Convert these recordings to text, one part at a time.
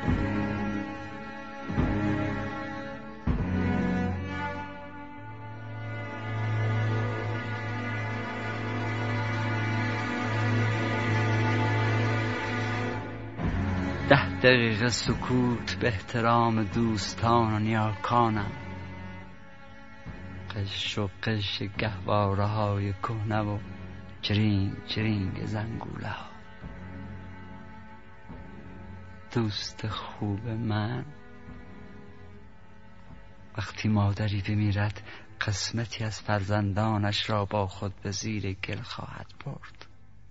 دقیقه سکوت به احترام دوستان و نیاکانم، قش و قش گهواره های کهنه و جرینگ جرینگ زنگوله ها. دوست خوب من، وقتی مادری بمیرد قسمتی از فرزندانش را با خود به زیر گل خواهد برد.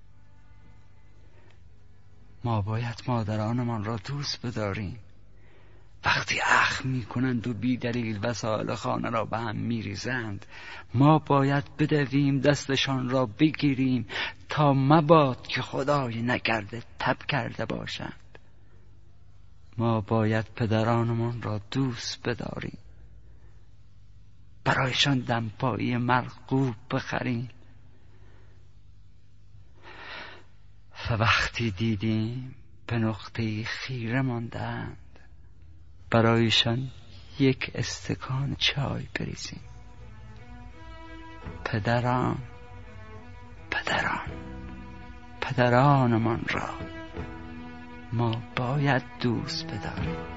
ما باید مادرانمان را دوست بداریم. وقتی اخم میکنند و بی دلیل وسایل خانه را به هم میریزند، ما باید بدویم دستشان را بگیریم تا مباد که خدای نکرده تب کرده باشند. ما باید پدرانمان را دوست بداریم، برایشان دمپایی مرغوب بخریم و وقتی دیدیم به نقطه خیره ماندند، برایشان یک استکان چای بریزیم. پدرانمان را ما باید دوست بداریم.